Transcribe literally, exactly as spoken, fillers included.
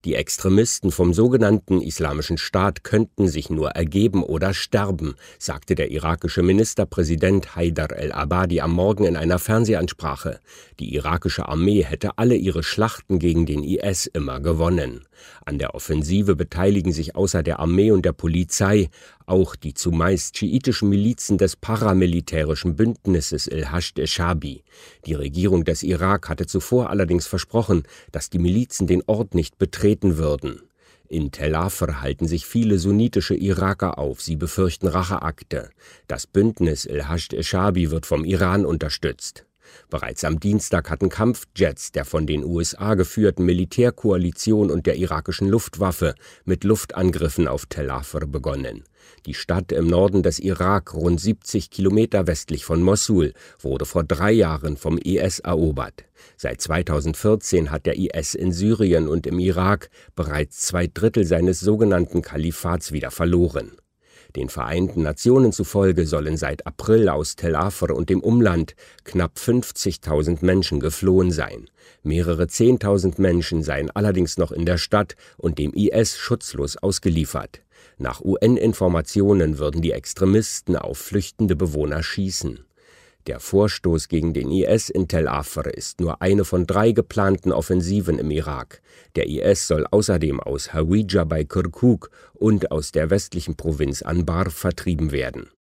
Die Extremisten vom sogenannten Islamischen Staat könnten sich nur ergeben oder sterben, sagte der irakische Ministerpräsident Haider el-Abadi am Morgen in einer Fernsehansprache. Die irakische Armee hätte alle ihre Schlachten gegen den I S immer gewonnen. An der Offensive beteiligen sich außer der Armee und der Polizei auch die zumeist schiitischen Milizen des paramilitärischen Bündnisses el-Hashd-e-Shaabi. Die Regierung des Irak hatte zuvor allerdings versprochen, dass die Milizen den Ort nicht betreten würden. In Tel Afr halten sich viele sunnitische Iraker auf, sie befürchten Racheakte. Das Bündnis el-Hashd-e-Shaabi wird vom Iran unterstützt. Bereits am Dienstag hatten Kampfjets der von den U S A geführten Militärkoalition und der irakischen Luftwaffe mit Luftangriffen auf Tel Afr begonnen. Die Stadt im Norden des Irak, rund siebzig Kilometer westlich von Mossul, wurde vor drei Jahren vom I S erobert. Seit zweitausendvierzehn hat der I S in Syrien und im Irak bereits zwei Drittel seines sogenannten Kalifats wieder verloren. Den Vereinten Nationen zufolge sollen seit April aus Tel Afr und dem Umland knapp fünfzigtausend Menschen geflohen sein. Mehrere Zehntausend Menschen seien allerdings noch in der Stadt und dem I S schutzlos ausgeliefert. Nach U N-Informationen würden die Extremisten auf flüchtende Bewohner schießen. Der Vorstoß gegen den I S in Tel Afr ist nur eine von drei geplanten Offensiven im Irak. Der I S soll außerdem aus Hawija bei Kirkuk und aus der westlichen Provinz Anbar vertrieben werden.